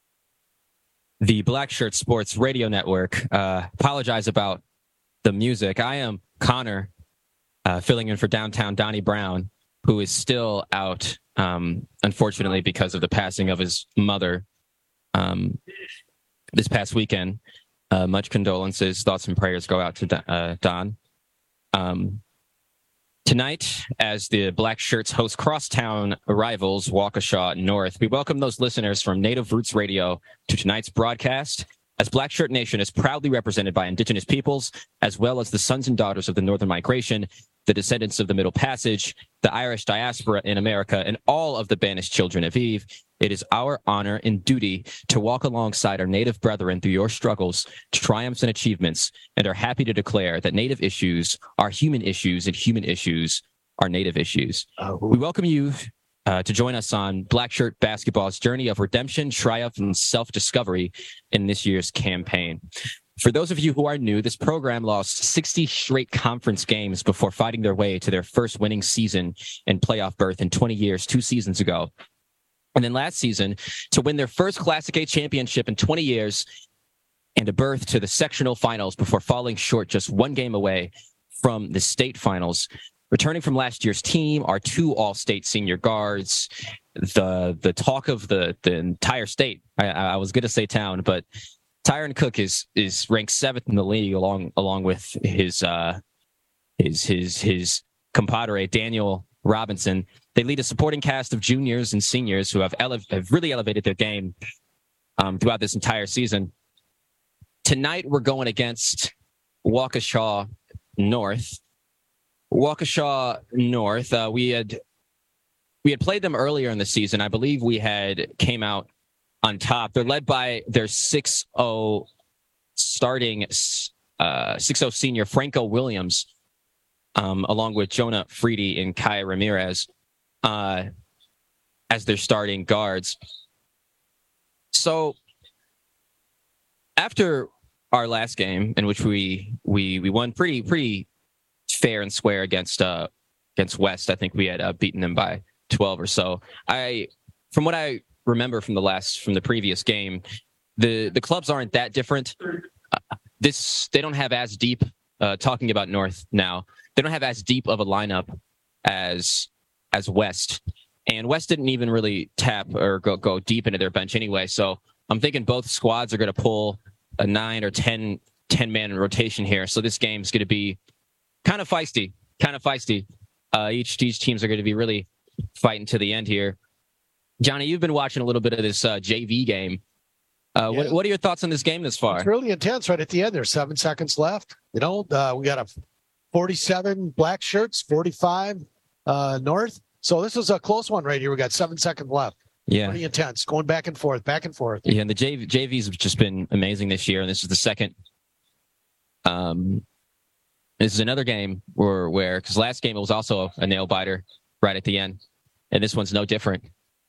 the Black Shirt Sports Radio Network. Uh, apologize about the music. I am Connor, uh, filling in for downtown Donnie Brown, who is still out, um, unfortunately, because of the passing of his mother um, this past weekend. Uh, much condolences, thoughts and prayers go out to uh, Don. Um, tonight, as the Black Shirts host crosstown rivals Waukesha North, we welcome those listeners from Native Roots Radio to tonight's broadcast, as Black Shirt Nation is proudly represented by Indigenous peoples, as well as the sons and daughters of the Northern Migration, the descendants of the Middle Passage, the Irish diaspora in America, and all of the banished children of Eve. It is our honor and duty to walk alongside our Native brethren through your struggles, triumphs, and achievements, and are happy to declare that Native issues are human issues and human issues are Native issues. Oh. We welcome you uh, to join us on Black Shirt Basketball's journey of redemption, triumph, and self-discovery in this year's campaign. For those of you who are new, this program lost sixty straight conference games before fighting their way to their first winning season and playoff berth in twenty years, two seasons ago. And then last season, to win their first Classic A championship in twenty years and a berth to the sectional finals before falling short just one game away from the state finals. Returning from last year's team are two all-state senior guards, the the talk of the, the entire state. I, I was going to say town, but Tyron Cook is is ranked seventh in the league, along along with his uh, his his his compadre Daniel Robinson. They lead a supporting cast of juniors and seniors who have ele- have really elevated their game um, throughout this entire season. Tonight we're going against Waukesha North. Waukesha North. Uh, we had we had played them earlier in the season. I believe we had came out on top. They're led by their six oh starting uh, six oh senior Franco Williams, um, along with Jonah Freedy and Kaya Ramirez uh, as their starting guards. So after our last game, in which we we we won pretty pretty fair and square against uh, against West, I think we had uh, beaten them by twelve or so. I, from what I remember from the last from the previous game, the the clubs aren't that different. Uh, this they don't have as deep. Uh, talking about North now, they don't have as deep of a lineup as as West, and West didn't even really tap or go go deep into their bench anyway. So I'm thinking both squads are going to pull a nine or ten ten man rotation here. So this game's going to be kind of feisty, kind of feisty. Uh, each each teams are going to be really fighting to the end here. Johnny, you've been watching a little bit of this uh, J V game. Uh, yeah. what, what are your thoughts on this game this far? It's really intense right at the end. There's seven seconds left. You know, uh, we got a forty-seven Black Shirts, forty-five uh, North. So this is a close one right here. We got seven seconds left. Yeah. Pretty intense, going back and forth, back and forth. Yeah, and the J V, J Vs have just been amazing this year, and this is the second. Um, this is another game where, where because last game it was also a nail biter right at the end, and this one's no different.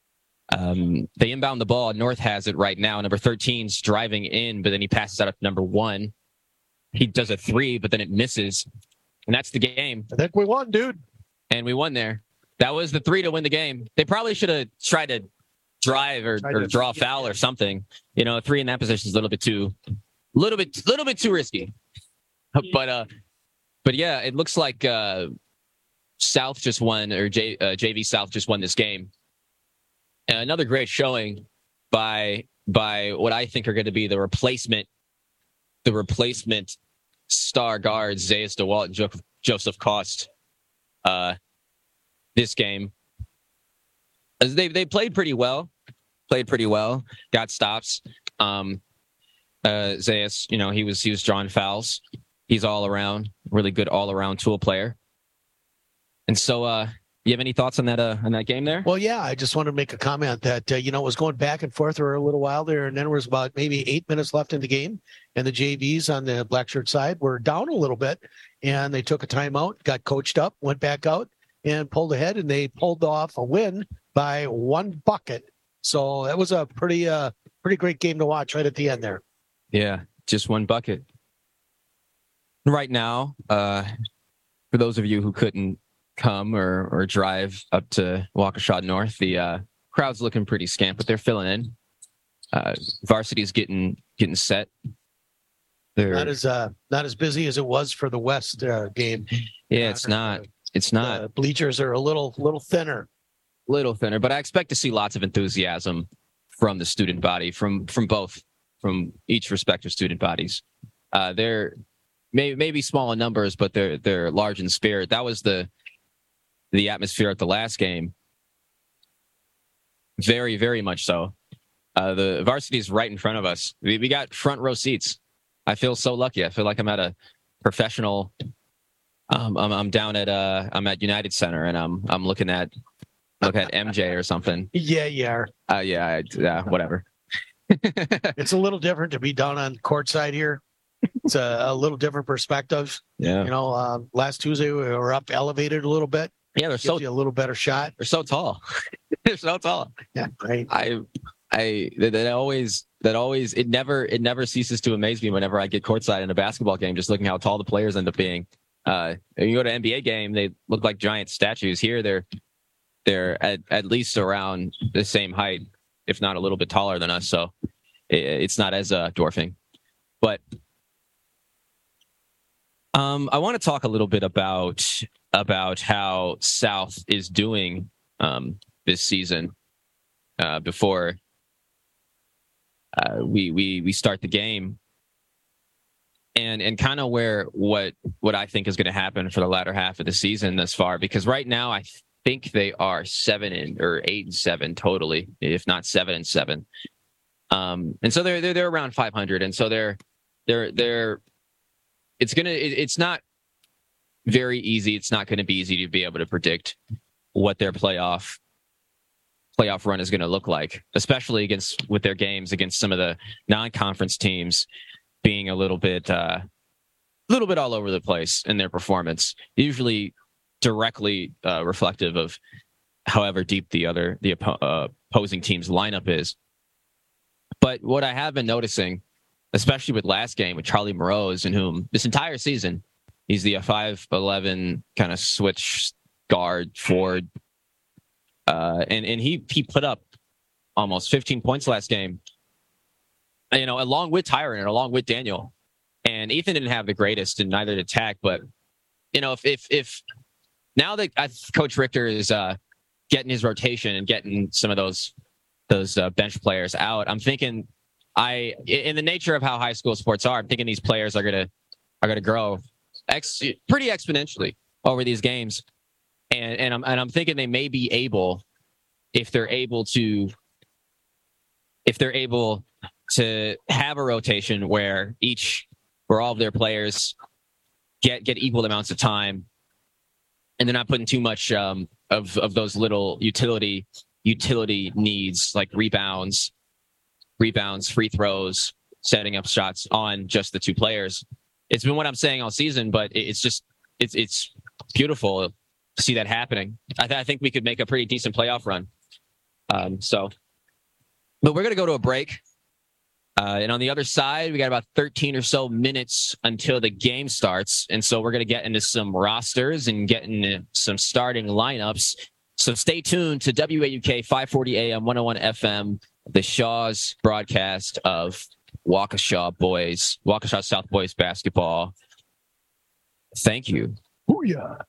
Um, they inbound the ball. North has it right now. Number thirteen's driving in, but then he passes out to number one. He does a three, but then it misses. And that's the game. I think we won, dude. And we won there. That was the three to win the game. They probably should have tried to drive or, or draw a foul or something. You know, a three in that position is a little bit too, little bit, little bit too risky. But, uh, but yeah, it looks like uh, South just won, or J, uh, J V South just won this game. And another great showing by by what I think are going to be the replacement, the replacement star guards, Zayas DeWalt and jo- Joseph Cost. Uh, this game, as they they played pretty well, played pretty well, got stops. Um, uh, Zayas, you know, he was he was drawing fouls. He's all around, really good all around tool player. And so, uh, you have any thoughts on that uh, on that game there? Well, yeah, I just wanted to make a comment that, uh, you know, it was going back and forth for a little while there, and then there was about maybe eight minutes left in the game, and the J Vs on the black shirt side were down a little bit, and they took a timeout, got coached up, went back out, and pulled ahead, and they pulled off a win by one bucket. So that was a pretty, uh, pretty great game to watch right at the end there. Yeah, just one bucket. right now, uh, for those of you who couldn't come or, or drive up to Waukesha North, the uh, crowd's looking pretty scant, but they're filling in. Uh, varsity's getting getting set. They're not as uh, not as busy as it was for the West uh, game. Yeah, it's uh, not. It's not. The bleachers are a little little thinner, little thinner. But I expect to see lots of enthusiasm from the student body, from from both, from each respective student bodies. Uh, they're may, maybe small in numbers, but they're they're large in spirit. That was the the atmosphere at the last game. Very, very much so. Uh, the varsity is right in front of us. We, we got front row seats. I feel so lucky. I feel like I'm at a professional. Um, I'm, I'm down at uh, I'm at United Center, and I'm I'm looking at look at M J or something. Yeah, yeah. Uh, yeah, I, yeah, whatever. It's a little different to be down on courtside here. It's a, a little different perspective. Yeah. You know, uh, last Tuesday we were up elevated a little bit. Yeah, they're Gives so you a little better shot. They're so tall. They're so tall. Yeah, right. I. I that, that always that always it never it never ceases to amaze me whenever I get courtside in a basketball game, just looking how tall the players end up being. Uh, you go to an N B A game, they look like giant statues. Here, they're they're at, at least around the same height, if not a little bit taller than us. So it, it's not as uh, dwarfing. But um, I want to talk a little bit about about how South is doing um, this season uh, before. Uh, we we we start the game, and and kind of where what what I think is going to happen for the latter half of the season thus far. Because right now I think they are seven and or eight and seven totally, if not seven and seven. Um, and so they're they're they're around five hundred, and so they're they're they're. It's gonna it, it's not very easy. It's not going to be easy to be able to predict what their playoff. playoff run is going to look like, especially against with their games against some of the non-conference teams being a little bit, uh, little bit all over the place in their performance, usually directly uh, reflective of however deep the other, the oppo- uh, opposing team's lineup is. But what I have been noticing, especially with last game with Charlie Morose, in whom this entire season, he's the five eleven kind of switch guard forward. Uh, and, and he he put up almost fifteen points last game, you know, along with Tyron and along with Daniel. And Ethan didn't have the greatest, and neither did Tack. But, you know, if if, if now that I, Coach Richter is uh, getting his rotation and getting some of those those uh, bench players out, I'm thinking I in the nature of how high school sports are, I'm thinking these players are gonna are gonna grow ex, pretty exponentially over these games. And and I'm and I'm thinking they may be able, if they're able to, if they're able to have a rotation where each, where all of their players get get equal amounts of time, and they're not putting too much um, of of those little utility utility needs like rebounds, rebounds, free throws, setting up shots on just the two players. It's been what I'm saying all season, but it's just it's it's beautiful. See that happening. I, th- I think we could make a pretty decent playoff run. Um, so, but we're going to go to a break. Uh, and on the other side, we got about thirteen or so minutes until the game starts. And so we're going to get into some rosters and get into some starting lineups. So stay tuned to W A U K five forty A M, one oh one F M, the Shaw's broadcast of Waukesha boys, Waukesha South boys basketball. Thank you. Booyah.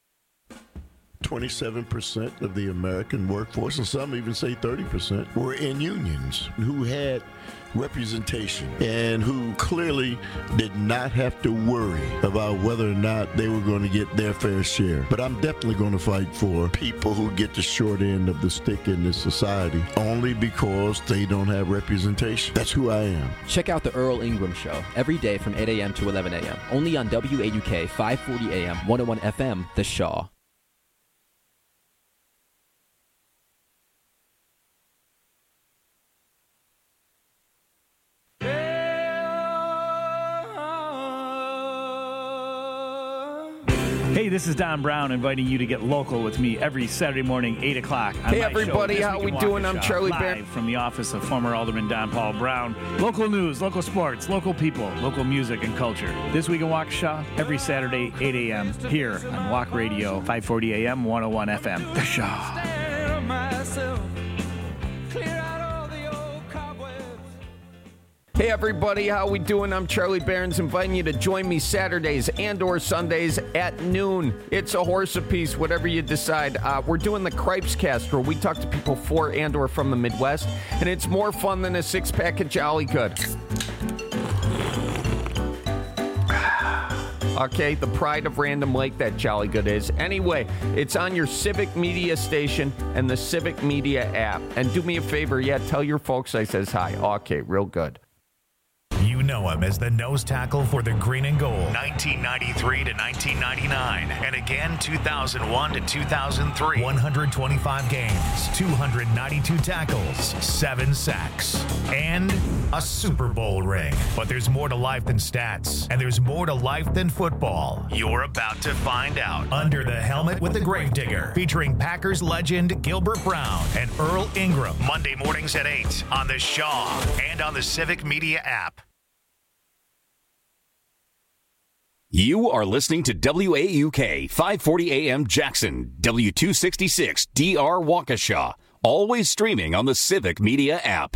twenty-seven percent of the American workforce, and some even say thirty percent, were in unions who had representation and who clearly did not have to worry about whether or not they were going to get their fair share. But I'm definitely going to fight for people who get the short end of the stick in this society only because they don't have representation. That's who I am. Check out the Earl Ingram Show every day from eight a.m. to eleven a.m. only on W A U K five forty A M, one oh one F M, The Shaw. Hey, this is Don Brown inviting you to get local with me every Saturday morning, eight o'clock. On hey, my everybody, show, how we doing? I'm Charlie Bear. Bear. From the office of former Alderman Don Paul Brown. Local news, local sports, local people, local music and culture. This week in Waukesha, every Saturday, eight a.m. here on Walk Radio, five forty a.m., one oh one F M. The Shaw. Hey everybody, how we doing? I'm Charlie Barons, inviting you to join me Saturdays and or Sundays at noon. It's a horse apiece, whatever you decide. Uh, we're doing the Cripes Cast, where we talk to people for and or from the Midwest, and it's more fun than a six-pack of Jolly Good. Okay, the pride of Random Lake, that Jolly Good is. Anyway, it's on your Civic Media station and the Civic Media app. And do me a favor, yeah, tell your folks I says hi. Okay, real good. You know him as the nose tackle for the Green and Gold, nineteen ninety-three to nineteen ninety-nine, and again two thousand one to two thousand three. one hundred twenty-five games, two hundred ninety-two tackles, seven sacks, and a Super Bowl ring. But there's more to life than stats, and there's more to life than football. You're about to find out. Under the Helmet with the Gravedigger, featuring Packers legend Gilbert Brown and Earl Ingram. Monday mornings at eight on the Shaw and on the Civic Media app. You are listening to W A U K five forty A M Jackson, W two sixty-six D R Waukesha, always streaming on the Civic Media app.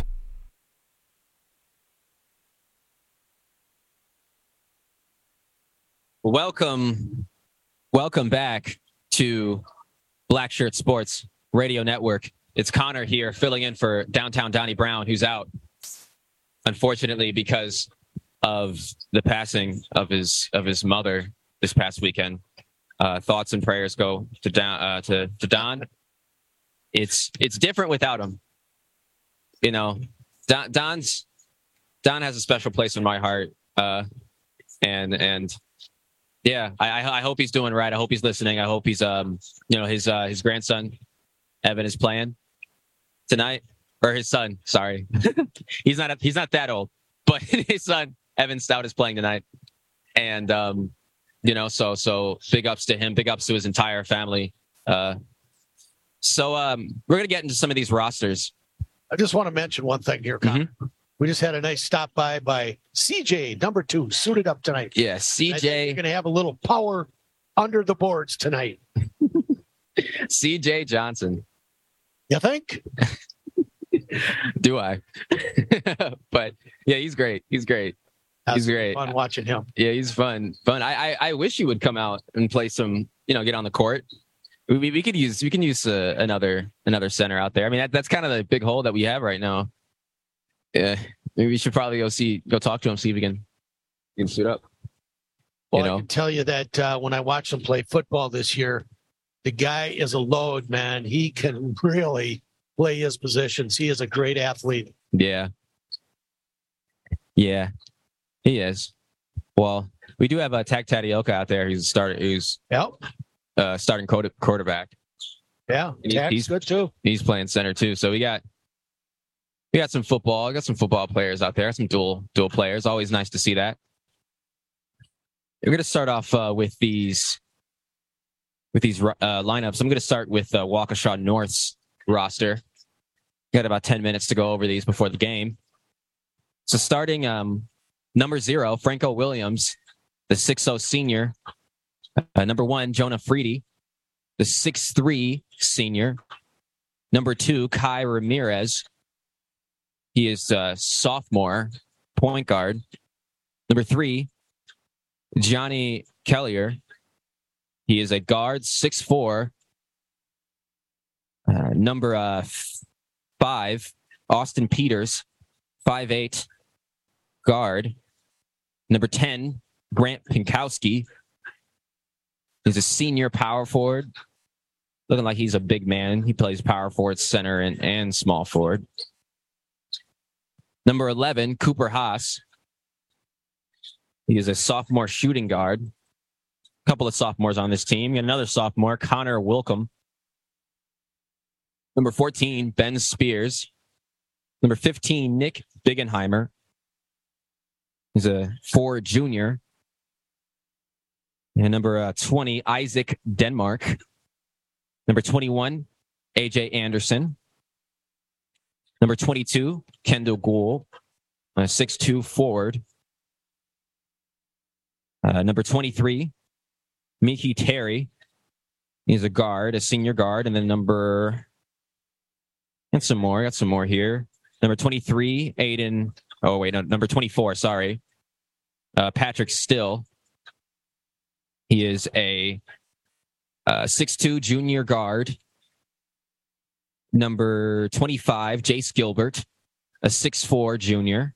Welcome, welcome back to Black Shirt Sports Radio Network. It's Connor here, filling in for downtown Donnie Brown, who's out, unfortunately, because of the passing of his of his mother this past weekend. Uh, thoughts and prayers go to Don. Uh, to, to Don. It's it's different without him. You know, Don, Don's Don has a special place in my heart, uh, and and yeah, I I hope he's doing right. I hope he's listening. I hope he's um you know his uh, his grandson Evan is playing tonight, or his son. Sorry, he's not he's not that old, but his son Evan Stout is playing tonight, and um, you know, so so big ups to him, big ups to his entire family. Uh, so um, we're gonna get into some of these rosters. I just want to mention one thing here, Connor. Mm-hmm. We just had a nice stop by by C J, number two, suited up tonight. Yeah, C J. You're gonna have a little power under the boards tonight. C J Johnson. You think? Do I? But yeah, he's great. He's great. That's he's great. Fun watching him. Yeah, he's fun. Fun. I, I I wish he would come out and play some. You know, get on the court. We we could use we can use uh, another another center out there. I mean, that, that's kind of the big hole that we have right now. Yeah, maybe we should probably go see go talk to him, see if we can, can suit up. Well, you know? I can tell you that uh, when I watched him play football this year, the guy is a load, man. He can really play his positions. He is a great athlete. Yeah. Yeah, he is. Well, we do have a uh, Tak Tadioka out there. He's started. He's yep. uh, starting quarterback. Yeah, he, he's good too. He's playing center too. So we got we got some football. We got some football players out there. Some dual dual players. Always nice to see that. We're going to start off uh, with these with these uh, lineups. I'm going to start with uh, Waukesha North's roster. We got about ten minutes to go over these before the game. So starting um, number zero, Franco Williams, the six oh senior. Uh, number one, Jonah Freedy, the six three senior. Number two, Kai Ramirez. He is a sophomore point guard. Number three, Johnny Kellier. He is a guard, six four. Uh, number uh, five, Austin Peters, five eight, guard. Number ten, Grant Pinkowski. He's a senior power forward. Looking like he's a big man. He plays power forward, center, and, and small forward. Number eleven, Cooper Haas. He is a sophomore shooting guard. A couple of sophomores on this team. And another sophomore, Connor Wilcom. Number fourteen, Ben Spears. Number fifteen, Nick Biggenheimer. He's a four junior. And number uh, twenty, Isaac Denmark. Number twenty-one, A J Anderson. Number twenty-two, Kendall Gould, a six two forward. Uh, number twenty-three, Miki Terry. He's a guard, a senior guard. And then number, and some more, got some more here. Number twenty-three, Aiden, oh wait, no, number twenty-four, sorry. Uh, Patrick Still. He is a uh, six two junior guard. Number twenty-five, Jace Gilbert, a six four junior.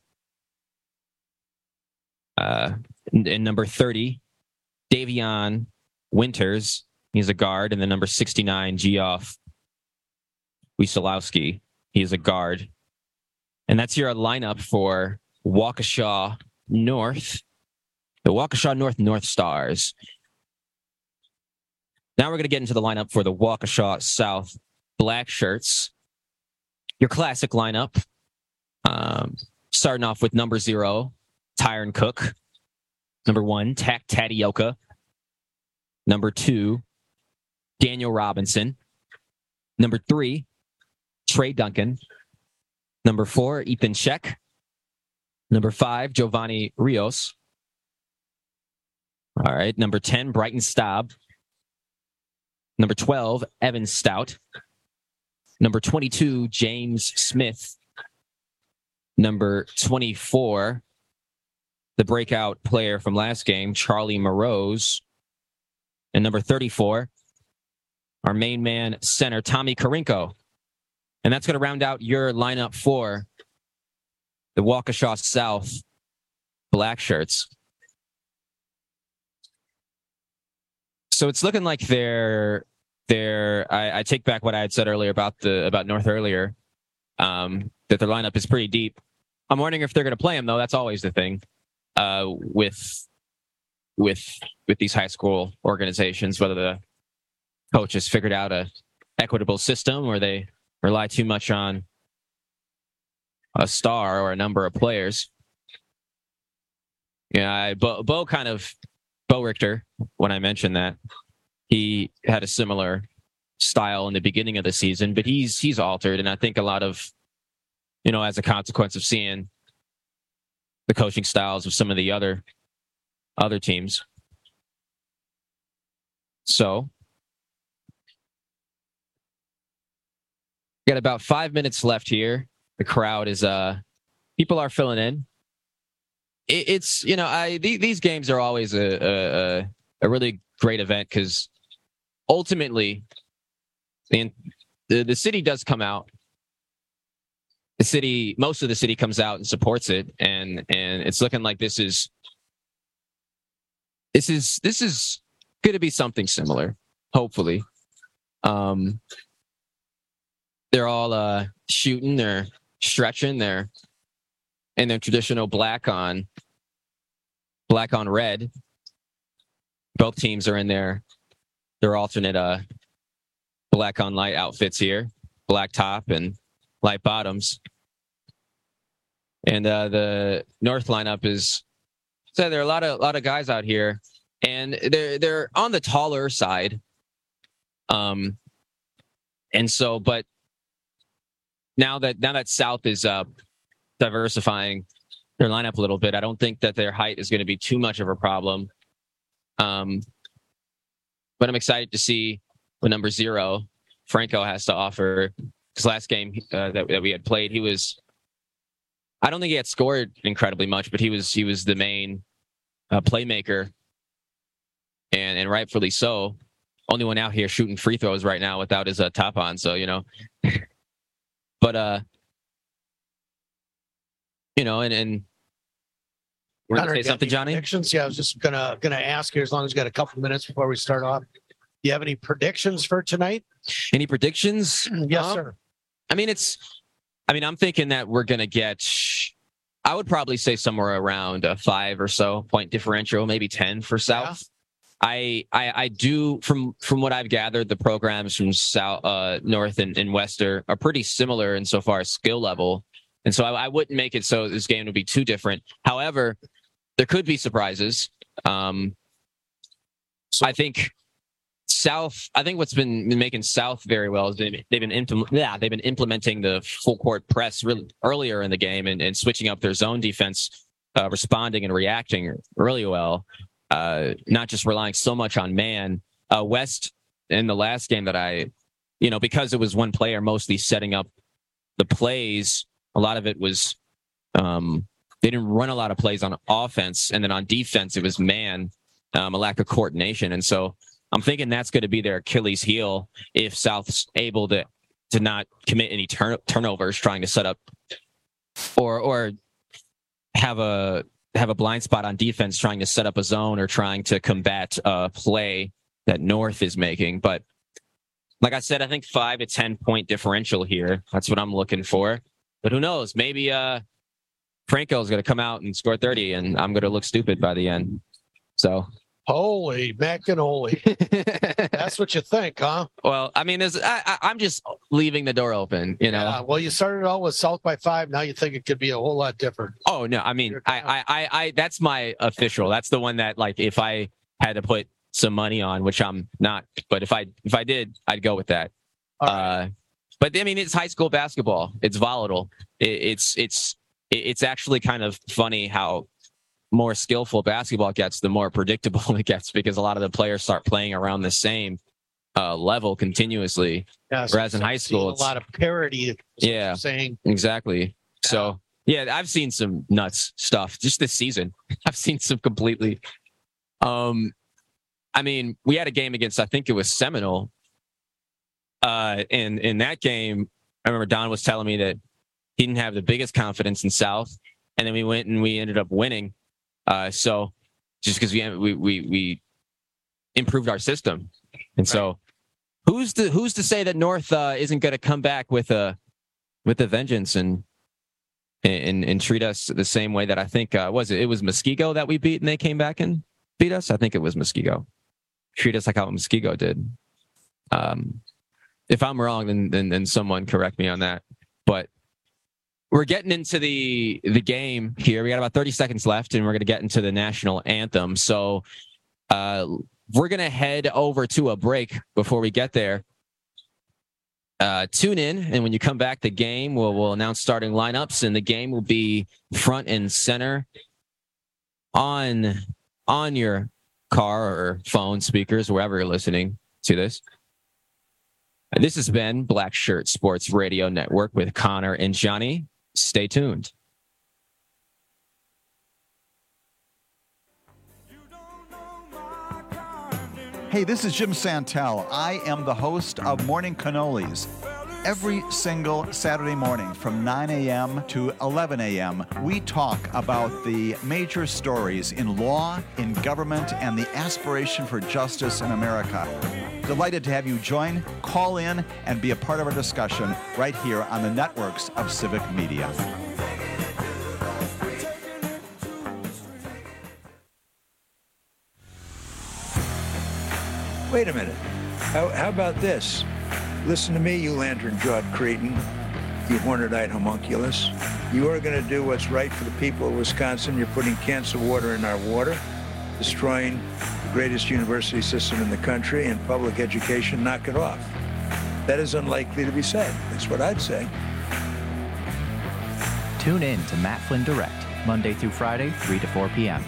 Uh, and, and number thirty, Davion Winters. He's a guard. And then number sixty-nine, Geoff Wiesolowski. He's a guard. And that's your lineup for Waukesha North. The Waukesha North North Stars. Now we're going to get into the lineup for the Waukesha South Black Shirts. Your classic lineup. Um, starting off with number zero, Tyron Cook. Number one, Tak Tadioka. Number two, Daniel Robinson. Number three, Trey Duncan. Number four, Ethan Sheck. Number five, Giovanni Rios. All right. Number ten, Brighton Staub. Number twelve, Evan Stout. Number twenty-two, James Smith. Number twenty-four, the breakout player from last game, Charlie Morose. And number thirty-four, our main man center, Tommy Karinko. And that's going to round out your lineup for the Waukesha South Black Shirts. So it's looking like they're they're. I, I take back what I had said earlier about the about North earlier, um, that their lineup is pretty deep. I'm wondering if they're going to play him though. That's always the thing uh, with with with these high school organizations, whether the coach has figured out a equitable system or they rely too much on a star or a number of players. Yeah, I, Bo, Bo kind of. Bo Richter, when I mentioned that, he had a similar style in the beginning of the season, but he's he's altered, and I think a lot of, you know, as a consequence of seeing the coaching styles of some of the other other teams. So, got about five minutes left here. The crowd is uh, people are filling in. It's, you know, I these games are always a a, a really great event because ultimately the, the the city does come out. The city, most of the city comes out and supports it, and and it's looking like this is this is this is going to be something similar, hopefully. Um, they're all uh, shooting, they're stretching, they're in their traditional black on black on red. Both teams are in their their alternate uh black on light outfits here, black top and light bottoms. And uh, the North lineup is so there are a lot of a lot of guys out here, and they're they're on the taller side. Um, and so, but now that now that South is up. Uh, diversifying their lineup a little bit, I don't think that their height is going to be too much of a problem. Um, but I'm excited to see what number zero Franco has to offer. Because last game uh, that, that we had played, he was, I don't think he had scored incredibly much, but he was he was the main uh, playmaker, and and rightfully so. Only one out here shooting free throws right now without his uh, top on. So you know, but uh. You know, and, and we're going to say something, Johnny? Predictions? Yeah, I was just gonna gonna ask you, as long as you got a couple minutes before we start off. Do you have any predictions for tonight? Any predictions? Yes, um, sir. I mean, it's. I mean, I'm thinking that we're going to get. I would probably say somewhere around a five or so point differential, maybe ten for South. Yeah. I, I I do from from what I've gathered, the programs from South, uh, North, and, and West are, are pretty similar insofar as skill level. And so I, I wouldn't make it so this game would be too different. However, there could be surprises. Um, I think South. I think what's been making South very well is they've been implement, yeah they've been implementing the full court press really earlier in the game and, and switching up their zone defense, uh, responding and reacting really well. Uh, not just relying so much on man. Uh, West in the last game that I, you know, because it was one player mostly setting up the plays. A lot of it was um, they didn't run a lot of plays on offense, and then on defense it was man, um, a lack of coordination, and so. I'm thinking that's going to be their Achilles heel if South's able to to not commit any turn, turnovers trying to set up or or have a have a blind spot on defense trying to set up a zone or trying to combat a play that North is making. But like I said, I think five to ten point differential here. That's what I'm looking for. But who knows? Maybe uh, Franco's going to come out and score thirty, and I'm going to look stupid by the end. So. Holy macanoli. That's what you think, huh? Well, I mean, there's, I, I, I'm just leaving the door open, you know? Yeah, well, you started out with South by five. Now you think it could be a whole lot different. Oh, no. I mean, I, I, I, I, that's my official. That's the one that, like, if I had to put some money on, which I'm not, but if I, if I did, I'd go with that. Right. Uh, but I mean, it's high school basketball. It's volatile. It, it's, it's, it's actually kind of funny how more skillful basketball gets, the more predictable it gets, because a lot of the players start playing around the same uh, level continuously. Yeah, whereas in high school, it's a lot of parity. Yeah, saying exactly. Yeah. So yeah, I've seen some nuts stuff just this season. I've seen some completely. Um, I mean, we had a game against, I think it was Seminole. Uh, and in that game, I remember Don was telling me that he didn't have the biggest confidence in South, and then we went and we ended up winning. Uh, so just because we, we we we improved our system, and so who's to who's to say that North uh, isn't going to come back with a with a vengeance and and and treat us the same way that I think uh, was it it was Muskego that we beat and they came back and beat us. I think it was Muskego. Treat us like how Muskego did. Um, if I'm wrong, then, then then someone correct me on that. But we're getting into the the game here. We got about thirty seconds left, and we're going to get into the national anthem. So uh, we're going to head over to a break before we get there. Uh, tune in, and when you come back, the game we'll, we'll announce starting lineups, and the game will be front and center on on your car or phone speakers, wherever you're listening to this. This has been Black Shirt Sports Radio Network with Connor and Johnny. Stay tuned. Hey, this is Jim Santel. I am the host of Morning Cannolis. Every single Saturday morning from nine a.m. to eleven a.m., we talk about the major stories in law, in government, and the aspiration for justice in America. Delighted to have you join, call in, and be a part of our discussion right here on the networks of Civic Media. Wait a minute. How, how about this? Listen to me, you lantern-jawed cretin, you horned-eyed homunculus. You are going to do what's right for the people of Wisconsin. You're putting cancer water in our water, destroying the greatest university system in the country, and public education. Knock it off. That is unlikely to be said. That's what I'd say. Tune in to Matt Flynn Direct, Monday through Friday, three to four p.m.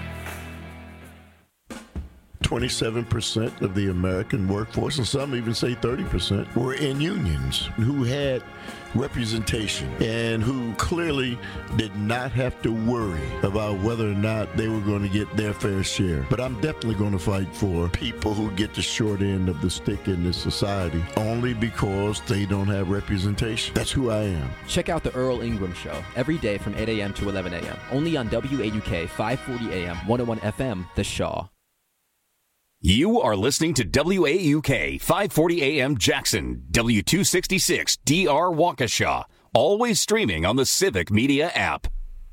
twenty-seven percent of the American workforce, and some even say thirty percent, were in unions who had representation and who clearly did not have to worry about whether or not they were going to get their fair share. But I'm definitely going to fight for people who get the short end of the stick in this society only because they don't have representation. That's who I am. Check out the Earl Ingram Show every day from eight a.m. to eleven a.m. only on W A U K five forty A M, one oh one F M, The Shaw. You are listening to W A U K five forty A M Jackson, W two sixty-six D R Waukesha, always streaming on the Civic Media app.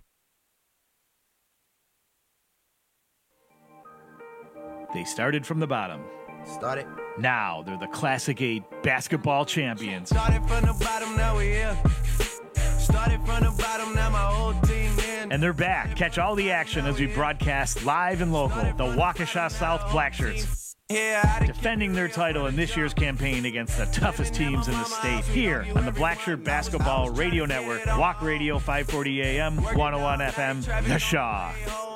They started from the bottom. Started. Now they're the Classic eight basketball champions. Started from the bottom, now we're here. Started from the bottom, now my whole team in. And they're back. Catch all the action as we broadcast live and local. The Waukesha South Black Shirts. defending their title in this year's campaign against the toughest teams in the state here on the Blackshirt Basketball Radio Network. Walk Radio, five forty A M, one oh one F M, The Shaw.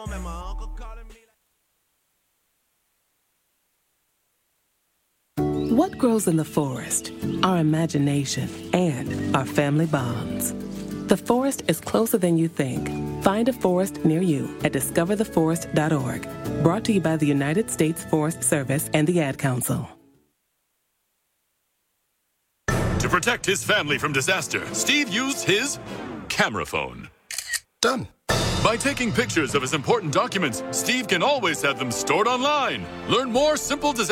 What grows in the forest? Our imagination and our family bonds. The forest is closer than you think. Find a forest near you at discover the forest dot org. Brought to you by the United States Forest Service and the Ad Council. To protect his family from disaster, Steve used his camera phone. Done. By taking pictures of his important documents, Steve can always have them stored online. Learn more simple disaster